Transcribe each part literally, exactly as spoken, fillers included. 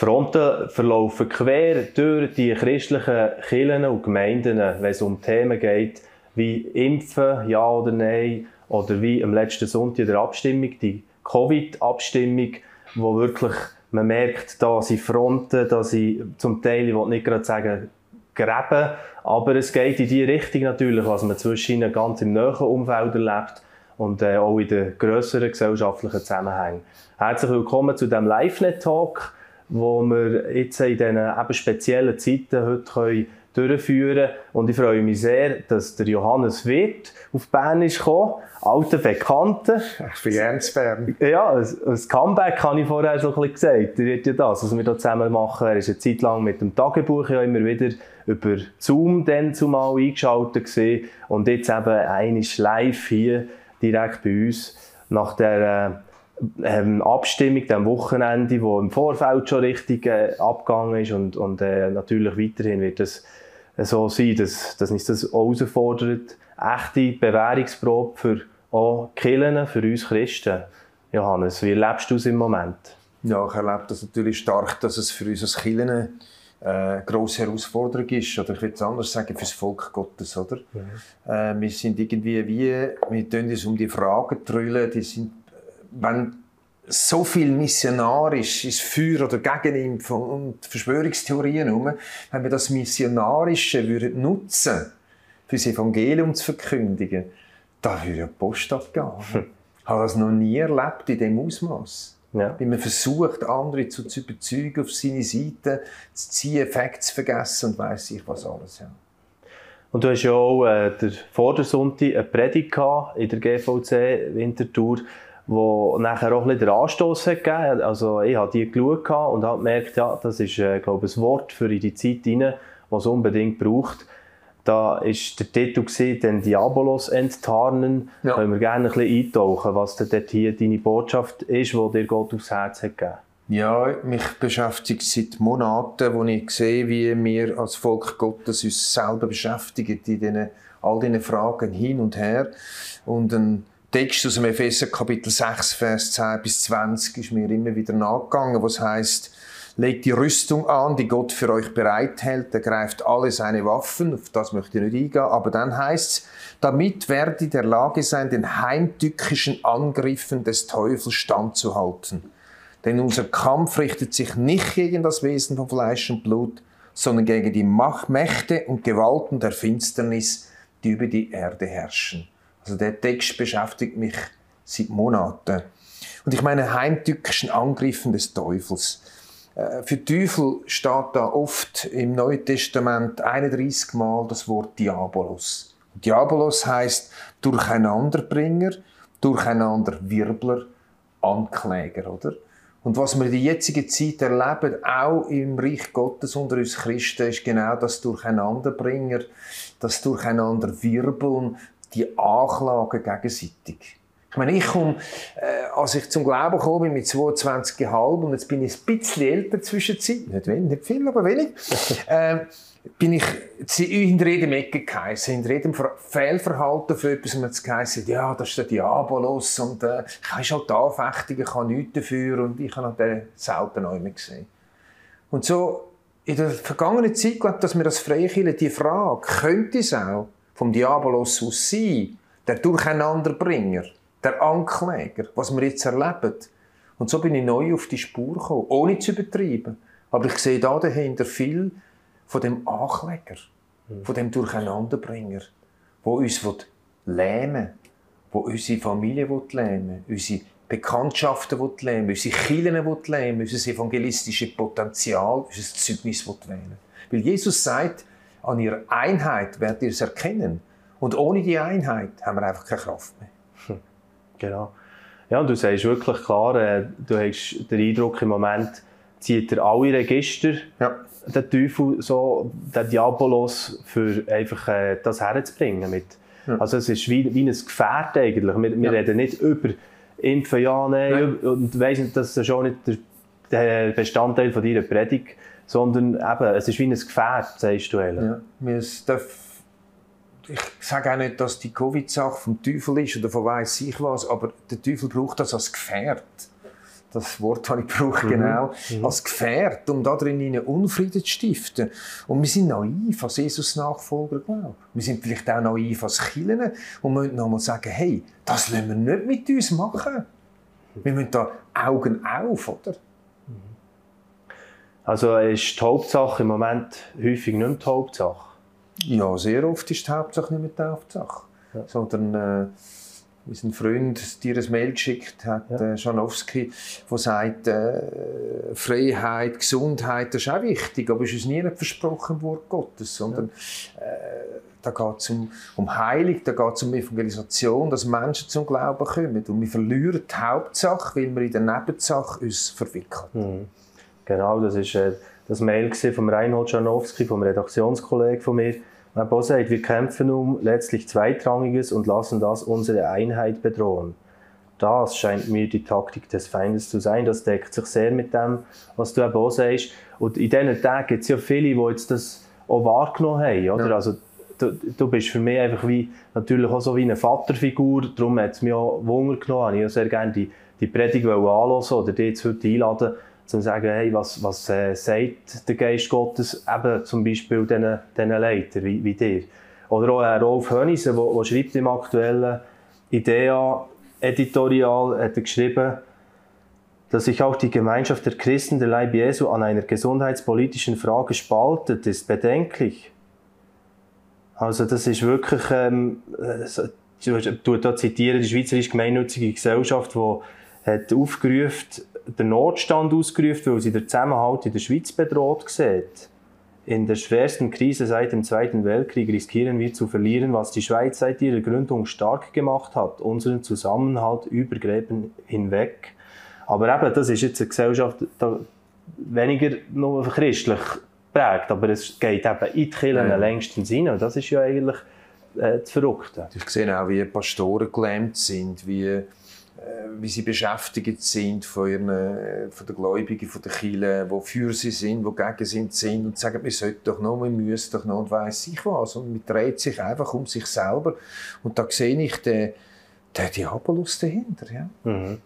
Fronten verlaufen quer durch die christlichen Kirchen und Gemeinden, wenn es um Themen geht, wie Impfen, ja oder nein, oder wie am letzten Sonntag der Abstimmung, die Covid-Abstimmung, wo wirklich man merkt, da sind Fronten, da sind zum Teil, ich will nicht gerade sagen, Gräben, aber es geht in die Richtung natürlich, was man zwischen ihnen ganz im nahen Umfeld erlebt und äh, auch in den grösseren gesellschaftlichen Zusammenhängen. Herzlich willkommen zu diesem LiveNet-Talk, wo wir jetzt in diesen eben speziellen Zeiten heute können durchführen können. Und ich freue mich sehr, dass der Johannes Wirth auf Bern ist gekommen, alter Bekannter. Ich bin gerne zu Bern. Ja, ein, ein Comeback habe ich vorher so ein bisschen gesagt. Er wird ja das, was wir hier zusammen machen. Er ist eine Zeit lang mit dem Tagebuch ja immer wieder über Zoom dann zumal eingeschaltet gewesen. Und jetzt eben einmal live hier, direkt bei uns, nach der ähm, Abstimmung, dem Wochenende, wo im Vorfeld schon richtig äh, abgegangen ist. Und, und äh, natürlich weiterhin wird es so sein, dass, dass uns das herausfordert. Echte Bewährungsprobe für auch Kirchen, für uns Christen. Johannes, wie erlebst du es im Moment? Ja, ich erlebe das natürlich stark, dass es für uns als Kirchen äh, eine grosse Herausforderung ist. Oder ich will es anders sagen, für das Volk Gottes. Oder? Mhm. Äh, wir sind irgendwie wie, wir tun uns um die Fragen drüllen, die sind, wenn so viel missionarisch ist für oder gegen Impfung und Verschwörungstheorien herum, wenn wir das Missionarische würden nutzen, für das Evangelium zu verkündigen, da würde ja die Post abgehen. Hm. Ich habe das noch nie erlebt in diesem Ausmaß. Ja. Wenn man versucht, andere zu, zu überzeugen, auf seine Seite zu ziehen, Facts zu vergessen und weiss ich was alles. Ja. Und du hast ja auch äh, der Vordersonntag eine Predigt gehabt in der G V C Winterthur, wo nachher auch ein bisschen den Anstoss hat gegeben. Also ich habe die geschaut und habe gemerkt, ja, das ist, äh, glaube ich, ein Wort für in die Zeit hinein, was es unbedingt braucht. Da war der Titel gewesen, «Den Diabolos enttarnen». Ja. Können wir gerne ein bisschen eintauchen, was denn dort hier deine Botschaft ist, die dir Gott aufs Herz hat gegeben? Ja, mich beschäftigt seit Monaten, wo ich sehe, wie wir als Volk Gottes uns selber beschäftigen in diesen, all diesen Fragen hin und her. Und ein Text aus dem Epheser Kapitel sechs, Vers zehn bis zwanzig ist mir immer wieder nachgegangen, was heisst, legt die Rüstung an, die Gott für euch bereithält, er greift alle seine Waffen, auf das möchte ich nicht eingehen, aber dann heisst es, damit werdet ihr in der Lage sein, den heimtückischen Angriffen des Teufels standzuhalten. Denn unser Kampf richtet sich nicht gegen das Wesen von Fleisch und Blut, sondern gegen die Macht, Mächte und Gewalten der Finsternis, die über die Erde herrschen. Also der Text beschäftigt mich seit Monaten. Und ich meine heimtückischen Angriffen des Teufels. Für Teufel steht da oft im Neuen Testament einunddreissig Mal das Wort Diabolos. Diabolos heisst Durcheinanderbringer, Durcheinanderwirbler, Ankläger, oder? Und was wir in der jetzigen Zeit erleben, auch im Reich Gottes unter uns Christen, ist genau das Durcheinanderbringer, das Durcheinanderwirbeln, die Anklagen gegenseitig. Ich meine, ich komme, äh, als ich zum Glauben gekommen bin mit zweiundzwanzig Komma fünf und jetzt bin ich ein bisschen älter zwischenzeit, nicht wenig, nicht viel, aber wenig, äh, bin ich hinter jedem Ecke geheissen, hinter jedem Fehlverhalten für etwas, und es geheissen, ja, das ist der Diabolos und äh, ich ist halt Anfechtung, ich kann nichts dafür und ich habe den selten noch mehr gesehen. Und so in der vergangenen Zeit, glaube ich, dass wir das Freikirche, die Frage, könnte es auch vom Diabolos aus sein, der Durcheinanderbringer, der Ankläger, was wir jetzt erleben. Und so bin ich neu auf die Spur gekommen, ohne zu übertreiben. Aber ich sehe da dahinter viel von dem Ankläger, von dem Durcheinanderbringer, der uns lähmen will, der unsere Familie lähmen will, unsere Bekanntschaften lähmen will, unsere Kirchen lähmen will, unser evangelistisches Potenzial, unser Zeugnis lähmen. Weil Jesus sagt, an ihrer Einheit werdet ihr es erkennen. Und ohne die Einheit haben wir einfach keine Kraft mehr. Genau. Ja, und du sagst wirklich klar, äh, du hast den Eindruck, im Moment zieht er alle Register, ja. Den Teufel, so, den Diabolos, für einfach äh, das herzubringen. Mit. Ja. Also es ist wie, wie ein Gefährt eigentlich. Wir, wir ja. reden nicht über Impfen, ja, nein, nein. Und weiss nicht, das ist schon nicht der, der Bestandteil von deiner Predigt, sondern eben, es ist wie ein Gefährt, sagst du. Ja. Es darf Ich sage auch nicht, dass die Covid-Sache vom Teufel ist oder von weiss ich was, aber der Teufel braucht das als Gefährt. das Wort habe ich gebraucht, mhm. genau, mhm. als Gefährt, um da drin Unfrieden zu stiften. Und wir sind naiv als Jesus-Nachfolger, glaube ich. Wir sind vielleicht auch naiv als Kirchen und müssen noch mal sagen, hey, das lassen wir nicht mit uns machen. Wir müssen da Augen auf, oder? Also ist die Hauptsache im Moment häufig nicht mehr die Hauptsache? Ja, sehr oft ist die Hauptsache nicht mehr die Hauptsache. Ja. Sondern äh, unser Freund dir ein Mail geschickt hat, ja. äh, Schanowski, der sagt, äh, Freiheit, Gesundheit, das ist auch wichtig, aber es ist uns nie ein versprochen Wort Gottes, sondern ja. äh, da geht es um, um Heilung, da geht es um Evangelisation, dass Menschen zum Glauben kommen. Und wir verlieren die Hauptsache, weil wir in der Nebensache uns verwickeln. Mhm. Genau, das war äh, das Mail von Reinhold Schanowski, vom Redaktionskollegen von mir. Er auch sagt, wir kämpfen um letztlich Zweitrangiges und lassen das unsere Einheit bedrohen. Das scheint mir die Taktik des Feindes zu sein. Das deckt sich sehr mit dem, was du auch sagst. Und in diesen Tagen gibt es ja viele, die jetzt das auch wahrgenommen haben. Oder? Ja. Also, du, du bist für mich einfach wie, natürlich auch so wie eine Vaterfigur. Darum hat es mich auch Wunder genommen. Ich auch sehr gerne die, die Predigt anhören oder dich jetzt heute einladen, um zu sagen, hey, was, was äh, sagt der Geist Gottes eben zum Beispiel diesen, diesen Leitern wie, wie dir. Oder auch äh, Rolf Hönnisen, der schreibt im aktuellen Idea-Editorial, hat er geschrieben, dass sich auch die Gemeinschaft der Christen, der Leib Jesu, an einer gesundheitspolitischen Frage spaltet, ist bedenklich. Also das ist wirklich, ähm, du da zitiere die Schweizerische Gemeinnützige Gesellschaft, die hat aufgerufen, den Notstand ausgerufen, weil sie den Zusammenhalt in der Schweiz bedroht sieht. In der schwersten Krise seit dem Zweiten Weltkrieg riskieren wir zu verlieren, was die Schweiz seit ihrer Gründung stark gemacht hat, unseren Zusammenhalt über Gräben hinweg. Aber eben, das ist jetzt eine Gesellschaft, die weniger nur christlich prägt, aber es geht eben in die Kirchen ja. längstens rein. Und das ist ja eigentlich äh, das Verrückte. Ich sehe auch, wie Pastoren gelähmt sind, wie wie sie beschäftigt sind von, ihren, von den Gläubigen, von den Kirchen, die für sie sind, die gegen sie sind und sagen, wir sollten doch noch, wir müssen doch noch und weiss ich was. Und man dreht sich einfach um sich selber. Und da sehe ich den, den Diabolus dahinter. Ja. Mhm.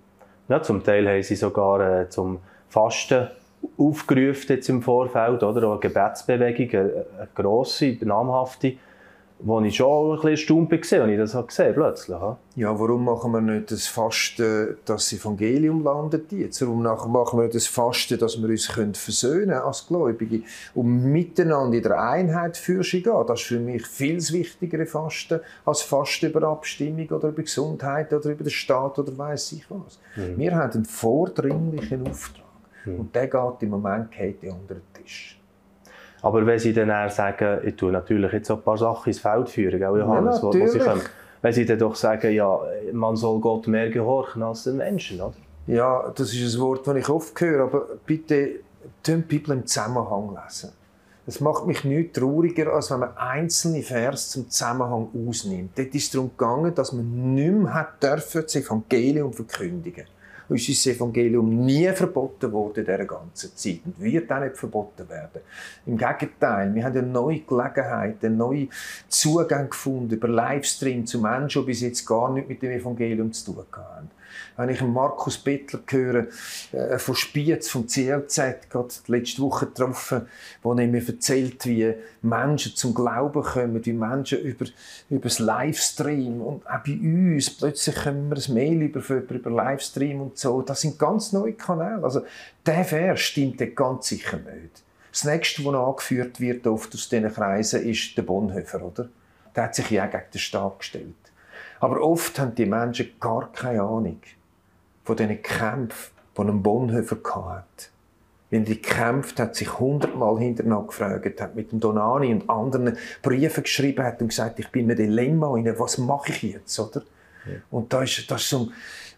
Ja, zum Teil haben sie sogar äh, zum Fasten aufgerufen jetzt im Vorfeld, oder? Auch eine Gebetsbewegung, eine, eine grosse, namhafte, wo ich schon ein bisschen erstaunt war, als ich das gesehen plötzlich. Ja, warum machen wir nicht das Fasten, dass das Evangelium landet jetzt? Warum machen wir nicht das Fasten, dass wir uns versöhnen können als Gläubige und miteinander in der Einheit für sie gehen? Das ist für mich viel wichtigere Fasten als Fasten über Abstimmung oder über Gesundheit oder über den Staat oder weiss ich was. Mhm. Wir haben einen vordringlichen Auftrag mhm. und der geht im Moment unter den Tisch. Aber wenn Sie dann sagen, ich tue natürlich jetzt so ein paar Sachen ins Feld führen, gell, Johannes, ja, wo, wo Sie können, wenn Sie dann doch sagen, ja, man soll Gott mehr gehorchen als den Menschen, oder? Ja, das ist ein Wort, das ich oft höre, aber bitte, tun die Bibel im Zusammenhang lesen. Es macht mich nichts trauriger, als wenn man einzelne Vers zum Zusammenhang ausnimmt. Dort ist es darum gegangen, dass man nicht mehr hat dürfen, das Evangelium verkündigen. Uns ist das Evangelium nie verboten worden in dieser ganzen Zeit und wird auch nicht verboten werden. Im Gegenteil, wir haben eine neue Gelegenheit, einen neuen Zugang gefunden über Livestream zu Menschen, die bis jetzt gar nichts mit dem Evangelium zu tun haben. Wenn ich Markus Bettler höre, äh, von Spiez, vom C L Z, gerade letzte Woche getroffen, wo er mir erzählt, wie Menschen zum Glauben kommen, wie Menschen über, über das Livestream und auch bei uns, plötzlich kommen wir ein Mail über, über, über Livestream und so. Das sind ganz neue Kanäle. Also, der Vers stimmt ganz sicher nicht. Das nächste, was angeführt wird oft aus diesen Kreisen, ist der Bonhoeffer, oder? Der hat sich ja gegen den Staat gestellt. Aber oft haben die Menschen gar keine Ahnung von diesen Kämpfen, die ein Bonhoeffer hatte. Wenn er gekämpft hat, sich hundertmal hinterher gefragt, hat mit dem Donani und anderen Briefe geschrieben hat und gesagt, ich bin in einem Dilemma, was mache ich jetzt, oder? Ja. Und da ist, da ist so um,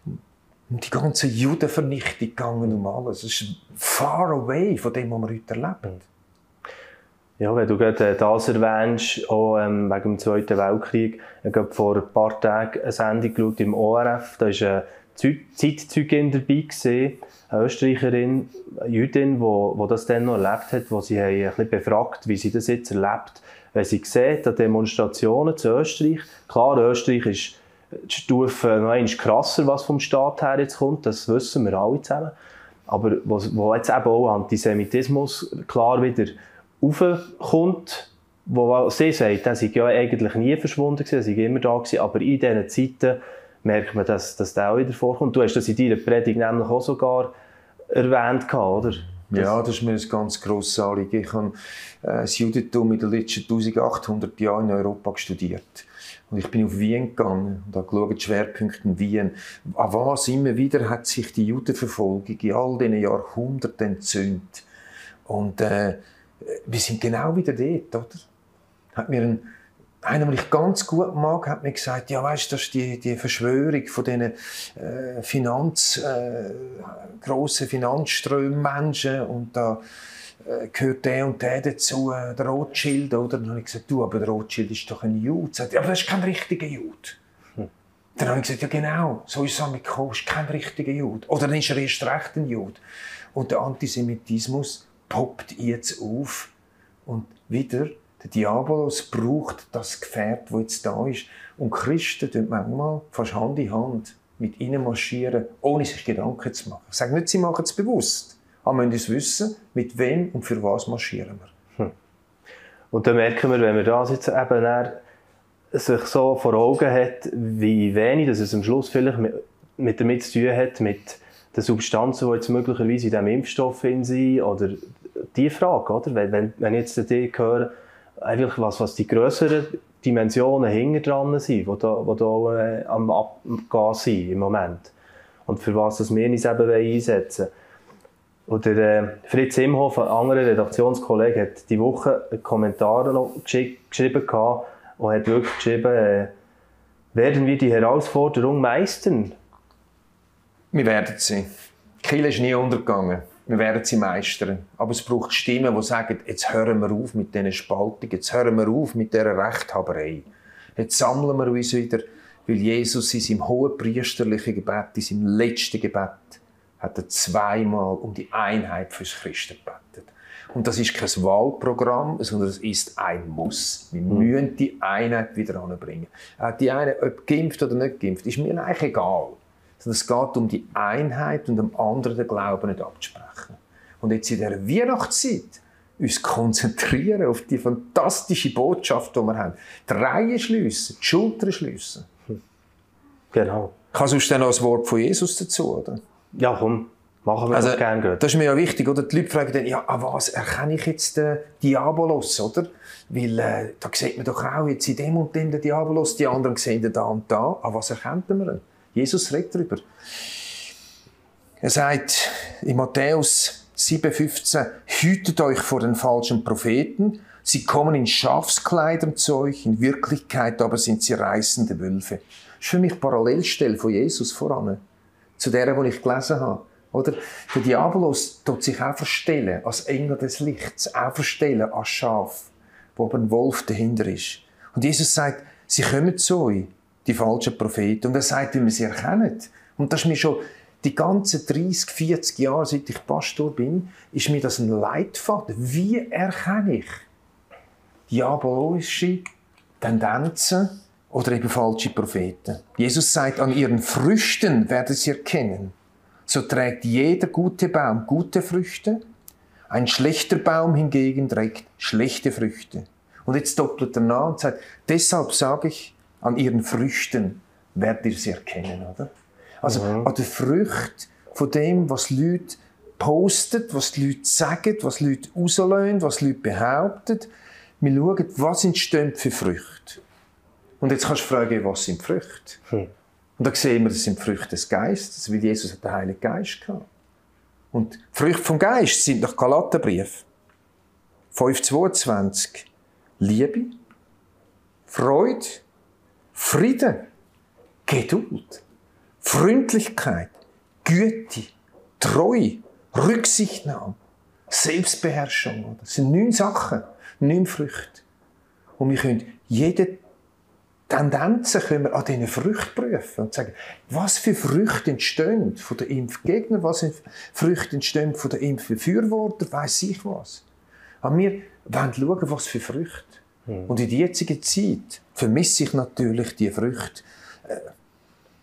um die ganze Judenvernichtung gegangen, um alles. Es ist far away von dem, was wir heute erleben. Ja, wenn du gerade das erwähnst, auch ähm, wegen dem Zweiten Weltkrieg, ich habe vor ein paar Tagen eine Sendung geschaut im O R F, da war eine Zeitzeugin dabei gewesen, eine Österreicherin, eine Jüdin, die das dann noch erlebt hat, wo sie ein bisschen befragt, wie sie das jetzt erlebt, wenn sie sieht, an Demonstrationen zu Österreich. Klar, Österreich ist die Stufe noch einmal krasser, was vom Staat her jetzt kommt, das wissen wir alle zusammen. Aber wo, wo jetzt eben auch Antisemitismus klar wieder aufkommt, wo sie sagt, der sei ja eigentlich nie verschwunden gewesen, er sei immer da gewesen, aber in diesen Zeiten merkt man, dass, dass der auch wieder vorkommt. Du hast das in deiner Predigt nämlich auch sogar erwähnt, oder? Ja, das ist mir ein ganz grosses Anliegen. Ich habe äh, das Judentum in den letzten eintausendachthundert Jahren in Europa studiert. Und ich bin auf Wien gegangen und habe geschaut, Schwerpunkte in Wien. An was immer wieder hat sich die Judenverfolgung in all diesen Jahrhunderten entzündet. Und äh, wir sind genau wieder dort, oder? Hat mir ein, einer, den ich ganz gut mag, hat mir gesagt, ja, weißt du, das ist die, die Verschwörung von diesen äh, Finanz, äh, grossen Finanzströmmenschen und da äh, gehört der und der dazu, äh, der Rothschild, oder? Dann habe ich gesagt, du, aber der Rothschild ist doch ein Jude. Sagt, ja, aber das ist kein richtiger Jude. Hm. Dann habe ich gesagt, ja genau, so ist es damit gekommen, ist kein richtiger Jude. Oder dann ist er erst recht ein Jude. Und der Antisemitismus poppt jetzt auf und wieder der Diabolos braucht das Gefährt, das jetzt da ist. Und Christen tun manchmal fast Hand in Hand mit ihnen marschieren, ohne sich Gedanken zu machen. Ich sage nicht, sie machen es bewusst, aber wir müssen wissen, mit wem und für was marschieren wir. Hm. Und dann merken wir, wenn wir das jetzt eben dann sich so vor Augen hat, wie wenig dass es am Schluss vielleicht mit, mit damit zu tun hat, mit den Substanzen, die jetzt möglicherweise in diesem Impfstoff sind, oder die Frage, oder? Wenn, wenn ich jetzt die höre, einfach was, was die grösseren Dimensionen hinter dran sind, die da, die da äh, am Abgehen sind im Moment. Und für was das wir uns eben einsetzen wollen. Und der äh, Fritz Imhoff, ein anderer Redaktionskollege, hat diese Woche einen Kommentar noch gesch geschrieben gehabt, und hat wirklich geschrieben, äh, werden wir die Herausforderung meistern? Wir werden sie. Die Kirche ist nie untergegangen. Wir werden sie meistern. Aber es braucht Stimmen, die sagen, jetzt hören wir auf mit diesen Spaltungen, jetzt hören wir auf mit dieser Rechthaberei. Jetzt sammeln wir uns wieder, weil Jesus in seinem hohen priesterlichen Gebet, in seinem letzten Gebet, hat er zweimal um die Einheit fürs Christen gebetet. Und das ist kein Wahlprogramm, sondern es ist ein Muss. Wir mhm. müssen die Einheit wieder anbringen. Die eine, ob geimpft oder nicht geimpft, ist mir eigentlich egal. Sondern es geht um die Einheit und dem anderen den Glauben nicht abzusprechen. Und jetzt in dieser Weihnachtszeit uns konzentrieren auf die fantastische Botschaft, die wir haben. Die Reihen schliessen, die Schultern schliessen. Genau. Kannst du dann noch ein Wort von Jesus dazu, oder? Ja, komm, machen wir also, das gerne. Das ist mir ja wichtig, oder? Die Leute fragen dann, ja, an was erkenne ich jetzt den Diabolos, oder? Weil, äh, da sieht man doch auch jetzt in dem und dem den Diabolos, die anderen sehen den da und da. An was erkennt man ihn? Jesus redet darüber. Er sagt in Matthäus sieben fünfzehn, hütet euch vor den falschen Propheten. Sie kommen in Schafskleidern zu euch, in Wirklichkeit aber sind sie reißende Wölfe. Das ist für mich eine Parallelstelle von Jesus voran. Zu der, die ich gelesen habe. Oder? Der Diabolos tut sich auch verstellen als Engel des Lichts, auch verstellen als Schaf, wo aber ein Wolf dahinter ist. Und Jesus sagt, sie kommen zu euch, die falschen Propheten. Und er sagt, wie man sie erkennt. Und das ist mir schon die ganzen dreißig, vierzig Jahre, seit ich Pastor bin, ist mir das ein Leitfaden. Wie erkenne ich diabolische Tendenzen oder eben falsche Propheten? Jesus sagt, an ihren Früchten werdet sie erkennen. So trägt jeder gute Baum gute Früchte, ein schlechter Baum hingegen trägt schlechte Früchte. Und jetzt doppelt er nach und sagt, deshalb sage ich, an ihren Früchten werdet ihr sie erkennen, oder? Also mhm. an den Früchten von dem, was Leute posten, was die Leute sagen, was Leute rauslösen, was Leute behaupten. Wir schauen, was entstehen für Früchte. Und jetzt kannst du fragen, was sind Früchte? Mhm. Und da sehen wir, das sind Früchte des Geistes, weil Jesus hat den Heiligen Geist gehabt. Und die Früchte vom Geist sind nach Galaterbrief fünf zweiundzwanzig. Liebe, Freude, Frieden, Geduld, Freundlichkeit, Güte, Treue, Rücksichtnahme, Selbstbeherrschung. Das sind neun Sachen, neun Früchte. Und wir können jede Tendenzen können wir an diesen Früchten prüfen und sagen, was für Früchte entstehen von den Impfgegnern, was für Früchte entstehen von den Impfbefürwortern, weiss ich was. Aber wir wollen schauen, was für Früchte. Hm. Und in der jetzigen Zeit vermisse ich natürlich die Früchte.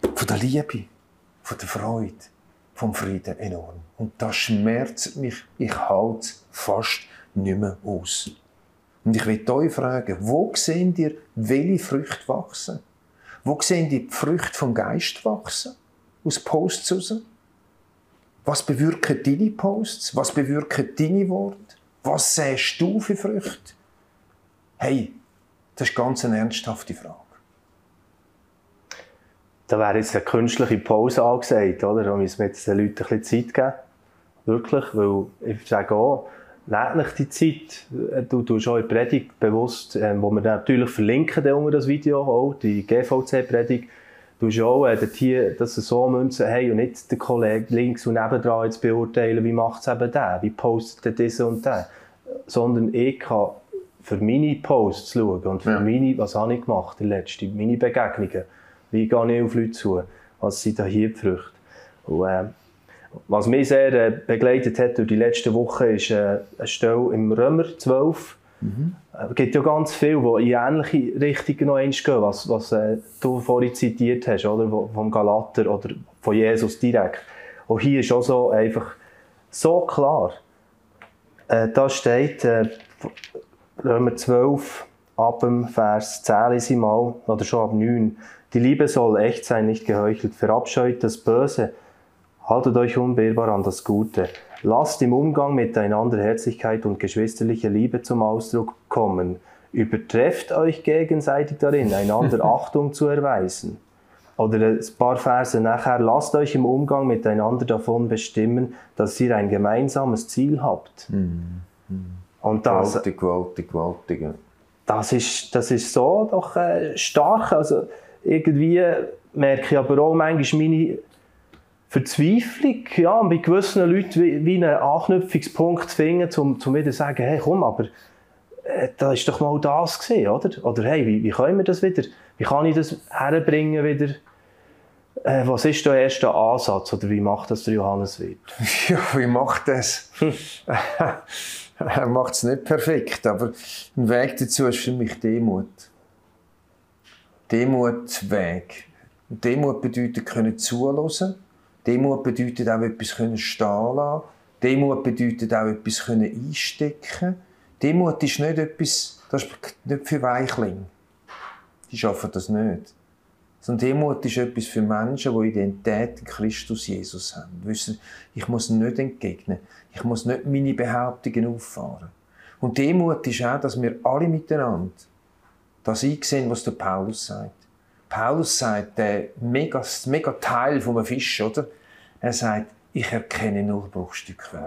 von der Liebe, von der Freude, vom Frieden enorm. Und das schmerzt mich, ich halte es fast nicht mehr aus. Und ich will euch fragen, wo seht ihr, welche Früchte wachsen? Wo seht ihr die Früchte vom Geist wachsen? Aus Posts raus? Was bewirken deine Posts? Was bewirken deine Worte? Was sähst du für Früchte? Hey, das ist ganz eine ernsthafte Frage. Da wäre jetzt eine künstliche Pause angesagt, oder? Da müssen wir jetzt den Leuten ein bisschen Zeit geben. Wirklich, weil ich sage auch, nehmt nicht die Zeit. Du tust auch in der Predigt bewusst, ähm, wo wir natürlich verlinken unter das Video, auch die G V C-Predigt, du tust auch äh, hier, dass du so münzen, hey, und nicht den Kollegen links und nebendran jetzt beurteilen, wie macht es eben der, wie postet der diese und der. Sondern ich kann für meine Posts schauen und für ja. meine, was habe ich gemacht, die letzte, meine Begegnungen. Wie gehe ich auf Leute zu? Was sind da hier die Früchte? Und, äh, was mich sehr äh, begleitet hat durch die letzten Wochen ist äh, eine Stelle im Römer zwölf. Mhm. Es gibt ja ganz viele, die in ähnliche Richtungen noch eins gehen, was, was äh, du vorhin zitiert hast, oder? Vom Galater oder von Jesus direkt. Und hier ist auch so einfach so klar. Äh, da steht äh, Römer zwölf, ab dem Vers zehn lese ich mal, oder schon ab neun. Die Liebe soll echt sein, nicht geheuchelt. Verabscheut das Böse. Haltet euch unbeirrbar an das Gute. Lasst im Umgang miteinander Herzlichkeit und geschwisterliche Liebe zum Ausdruck kommen. Übertrefft euch gegenseitig darin, einander Achtung zu erweisen. Oder ein paar Verse nachher. Lasst euch im Umgang miteinander davon bestimmen, dass ihr ein gemeinsames Ziel habt. Mhm. Und das, gewaltig, gewaltig, gewaltig. Das ist, das ist so doch äh, stark. Also, irgendwie merke ich aber auch manchmal meine Verzweiflung, ja, bei gewissen Leuten wie, wie einen Anknüpfungspunkt zu finden, um, um wieder zu sagen, hey, komm, aber äh, da ist doch mal das gewesen, oder? Oder hey, wie, wie können wir das wieder, wie kann ich das herbringen wieder? Äh, was ist der erste Ansatz, oder wie macht das der Johannes Wirth? Ja, wie macht das? Er macht es nicht perfekt, aber ein Weg dazu ist für mich Demut. Demut Weg. Demut bedeutet können zuhören. Demut bedeutet auch etwas können stehen lassen. Demut bedeutet auch etwas können einstecken. Demut ist nicht etwas, das ist nicht für Weichlinge. Die schaffen das nicht. Sondern Demut ist etwas für Menschen, die Identität in Christus Jesus haben. Wissen, ich muss nicht entgegnen. Ich muss nicht meine Behauptungen auffahren. Und Demut ist auch, dass wir alle miteinander das einsehen, was der Paulus sagt. Paulus sagt, der mega, mega Teil von einem Fisch, oder? Er sagt, ich erkenne nur Bruchstückwerk.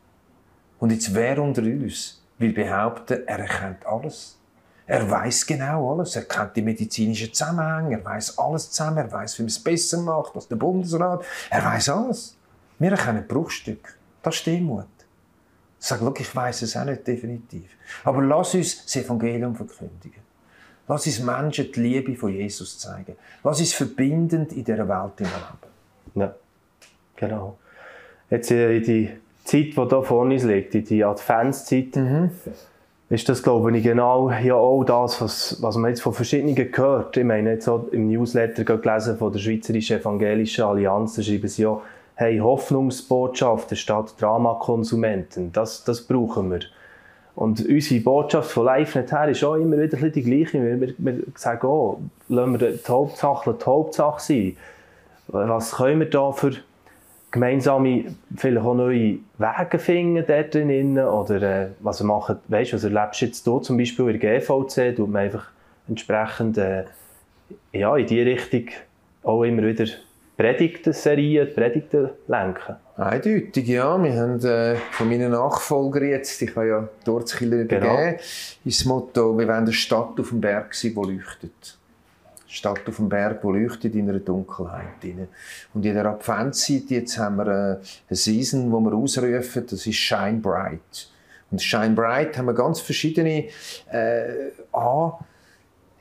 Und jetzt wer unter uns will behaupten, er erkennt alles. Er weiß genau alles. Er kennt die medizinischen Zusammenhänge. Er weiß alles zusammen. Er weiß, wie man es besser macht, was der Bundesrat. Er weiß alles. Wir erkennen Bruchstücke. Das ist Demut. Ich sage, schau, ich weiss es auch nicht definitiv. Aber lass uns das Evangelium verkündigen. Lass uns Menschen die Liebe von Jesus zeigen. Lass uns verbindend in dieser Welt leben. Ja, genau. Jetzt in die Zeit, die hier vor uns liegt, in die Adventszeit, mhm. ist das, glaube ich, genau ja auch das, was, was man jetzt von verschiedenen gehört. Ich meine, jetzt auch im Newsletter gelesen von der Schweizerischen Evangelischen Allianz, da schreiben sie ja, hey, Hoffnungsbotschaften statt Dramakonsumenten, das, das brauchen wir. Und unsere Botschaft von LiveNet her ist auch immer wieder die gleiche. Wir, wir, wir sagen auch, lassen wir die Hauptsache die Hauptsache sein. Was können wir da für gemeinsame, vielleicht auch neue Wege finden dort drin? Oder äh, was, machen, weißt, was erlebst du jetzt hier zum Beispiel in der G V C? Tut man einfach entsprechend äh, ja, in diese Richtung auch immer wieder Predigten-Serien, Predigten lenken? Eindeutig, ja. Wir haben äh, von meinen Nachfolgern jetzt, ich habe ja die Ortskirche übergeben, genau. ist das Motto, wir wollen eine Stadt auf dem Berg sein, die leuchtet. Eine Stadt auf dem Berg, die leuchtet in einer Dunkelheit. Und in der Adventszeit, jetzt haben wir eine Season, die wir ausrufen, das ist Shine Bright. Und Shine Bright haben wir ganz verschiedene äh, an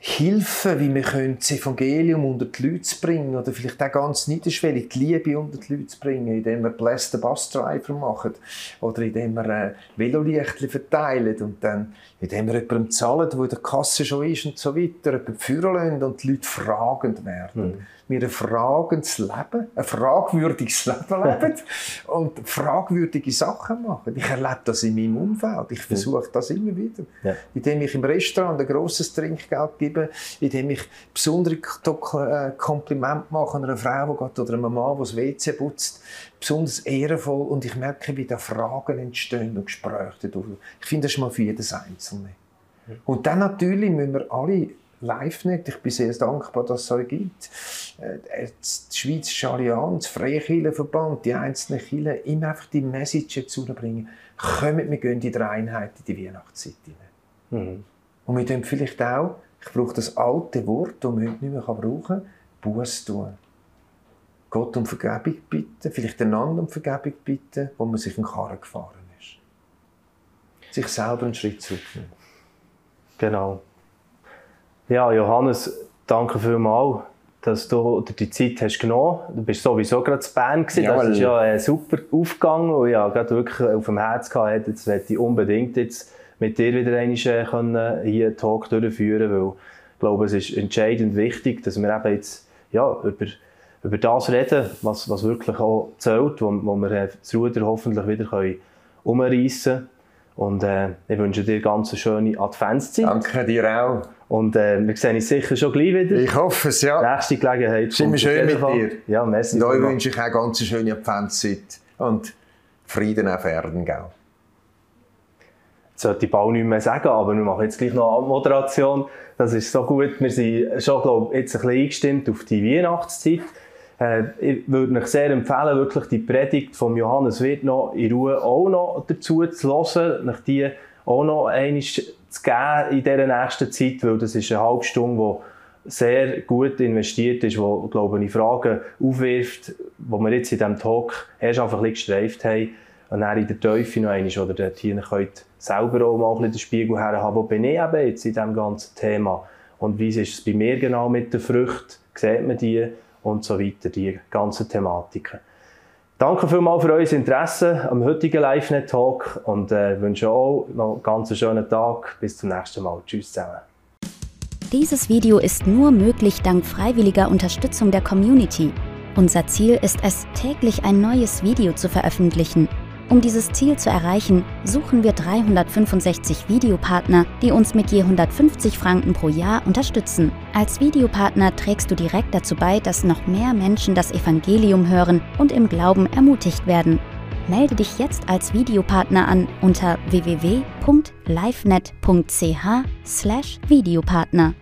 Hilfen, wie wir können das Evangelium unter die Leute zu bringen oder vielleicht auch ganz niederschwellig die Liebe unter die Leute zu bringen, indem wir Bless the Bus Driver machen oder indem wir äh, Velolichtchen verteilen und dann indem wir jemandem zahlen, der in der Kasse schon ist und so weiter, jemanden führen lassen und die Leute fragend werden. Mhm. Wir ein fragendes Leben, ein fragwürdiges Leben leben und fragwürdige Sachen machen. Ich erlebe das in meinem Umfeld. Ich versuche das immer wieder. Ja. Indem ich im Restaurant ein grosses Trinkgeld gebe, indem ich besondere Komplimente mache an einer Frau die oder einem Mann, der das W C putzt, besonders ehrenvoll. Und ich merke, wie da Fragen entstehen und Gespräche dadurch. Ich finde, das ist mal für jedes Einzelne. Ja. Und dann natürlich müssen wir alle LiveNet, ich bin sehr dankbar, dass es euch gibt. Die Schweizerische Allianz, Freie Kirchenverband, die einzelnen Kirchen, immer einfach die Message zubringen. Kommt, wir gehen in der Einheit in die Weihnachtszeit hinein. Mhm. Und wir tun vielleicht auch, ich brauche das alte Wort, das man heute nicht mehr brauchen kann, Buß tun. Gott um Vergebung bitten, vielleicht einander um Vergebung bitten, wo man sich in den Karren gefahren ist. Sich selber einen Schritt zurücknehmen. Genau. Ja, Johannes, danke vielmals, dass du dir die Zeit hast genommen hast. Du bist sowieso gerade in Bern gewesen. Das ist ja äh, super aufgegangen und ja, gerade wirklich auf dem Herz gehabt. Jetzt möchte ich unbedingt jetzt mit dir wieder einmal hier einen Talk durchführen, weil ich glaube, es ist entscheidend wichtig, dass wir eben jetzt ja, über, über das reden, was, was wirklich auch zählt, wo, wo wir das Ruder hoffentlich wieder umreißen können. Und äh, ich wünsche dir ganz eine schöne Adventszeit. Danke dir auch. Und äh, wir sehen uns sicher schon gleich wieder. Ich hoffe es, ja. Nächste Gelegenheit. Es ist immer schön mit dir. Ja, merci. Und euch wünsche ich auch ganz eine schöne Adventszeit. Und Frieden auf Erden, gell? Das sollte ich bald nicht mehr sagen, aber wir machen jetzt gleich noch eine Moderation. Das ist so gut. Wir sind schon, glaube ich, jetzt ein bisschen eingestimmt auf die Weihnachtszeit. Äh, ich würde euch sehr empfehlen, wirklich die Predigt von Johannes Wirth noch in Ruhe auch noch dazu zu hören, nach die auch noch einmal zu geben in dieser nächsten Zeit, weil das ist eine halbe Stunde, die sehr gut investiert ist, die, glaube ich, Fragen aufwirft, die wir jetzt in diesem Talk erst einfach ein bisschen gestreift haben und dann in der Teufel noch einmal oder dort hier könnt selber auch mal ein bisschen den Spiegel herhaben, wo bin ich eben jetzt in diesem ganzen Thema und wie ist es bei mir genau mit den Früchten, sieht man die und so weiter, die ganzen Thematiken. Danke vielmals für euer Interesse am heutigen LiveNet-Talk und äh, wünsche auch noch einen ganz schönen Tag. Bis zum nächsten Mal. Tschüss zusammen. Dieses Video ist nur möglich dank freiwilliger Unterstützung der Community. Unser Ziel ist es, täglich ein neues Video zu veröffentlichen. Um dieses Ziel zu erreichen, suchen wir dreihundertfünfundsechzig Videopartner, die uns mit je hundertfünfzig Franken pro Jahr unterstützen. Als Videopartner trägst du direkt dazu bei, dass noch mehr Menschen das Evangelium hören und im Glauben ermutigt werden. Melde dich jetzt als Videopartner an unter w w w punkt livenet punkt c h slash Videopartner.